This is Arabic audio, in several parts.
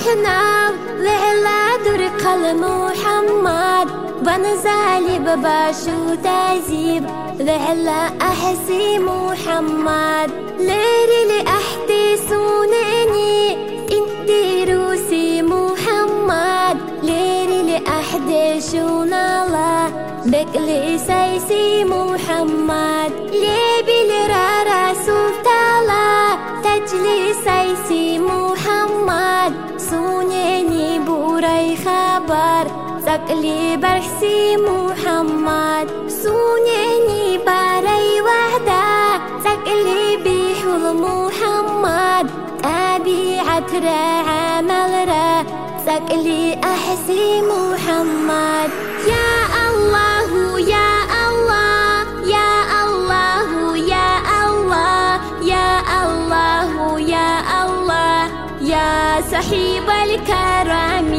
أحنا وعلى درق محمد بنزالي بباشو تزيب وعلى أحسي محمد ليري لأحتي سونني انتي روسي محمد ليري لأحدي شونالا بكلي سيسي محمد ليبي لرا رسول تالا تجلي سيسي محمد سونيني بوراي خبر سقلي برسي محمد سونيني باري وحدة سقلي بحول محمد أبي عترة عمل را سقلي أحسي محمد يا الله يا الله يا الله يا الله يا الله يا الله يا صاحب الكرم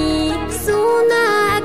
سونك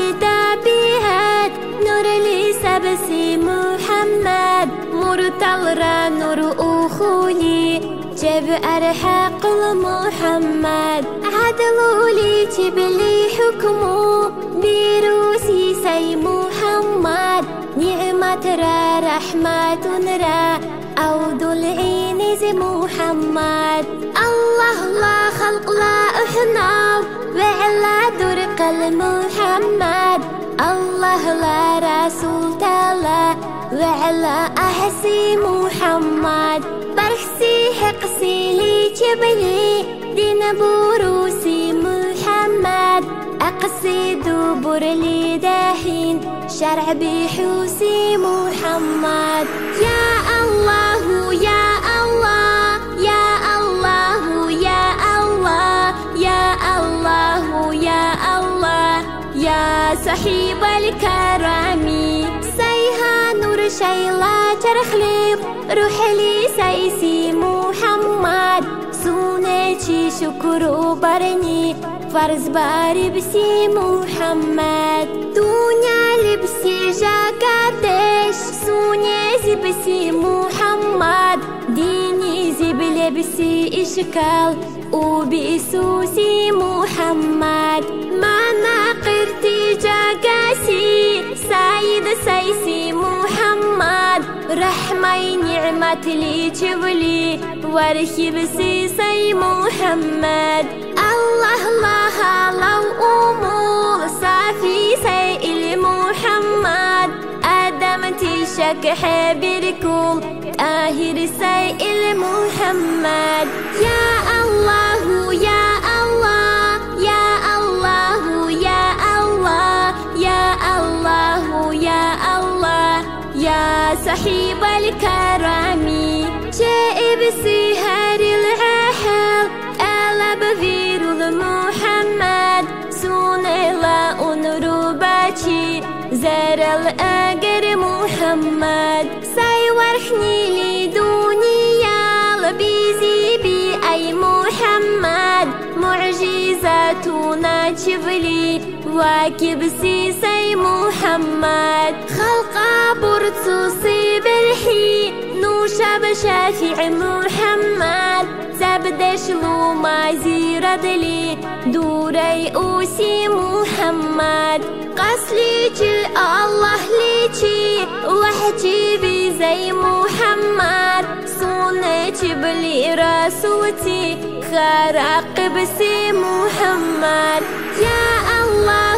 ندبيهات نور لسبسي محمد مرتل را نور أخوي جب أرحق محمد عدلوا لي تبلي حكمه بروسي سي محمد نعمة را رحمة را أود العين زي محمد الله لا خلق لا أحنا وعلى درق محمد الله لا رسول تلا وعلى أحسي محمد برخسي حقسي لي جبلي دين بروسي محمد أقصي دبر لي داهين شرع بحوسي محمد يا الله يا الله يا الله يا الله يا الله يا الله يا صاحب الكرم سيها نور شيلا ترخليب روح لي سيسي محمد سونتي شكر برني فرز باري بسي محمد دنيا لبسي جاكاتش سوني زبسي محمد ديني زب لبسي إشكال وبإسوسي محمد ما ناقرتي جاكاسي سيد سيسي محمد رحمي نعمة لي جبلي ورخي سي محمد الله الله لو أمور صافي سيل محمد أدمتي شك حبيركم طاهر سيل محمد يا الله يا الله يا الله يا الله يا الله يا الله يا صاحب الكرم جائب سهر العحل ألا بفير محمد سوني لا أنرباتي زار الأجر محمد سيورحني لدنيا لبيزي بي أي محمد معجزاتنا جبلي واكب سي محمد خلق برتصي بالحي نوشب شافع محمد زبدش لو ما زيرد لي دوري أوسي محمد قصلي جل الله ليتي وحجي بزي محمد صونتي بلي راسوتي خرق بسي محمد يا الله